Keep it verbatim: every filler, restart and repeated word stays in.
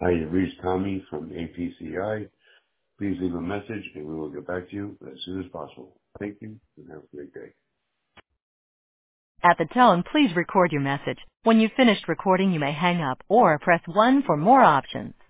Hi, you've reached Tommy from A P C I. Please leave a message and we will get back to you as soon as possible. Thank you and have a great day. At the tone, please record your message. When you've finished recording, you may hang up or press one for more options.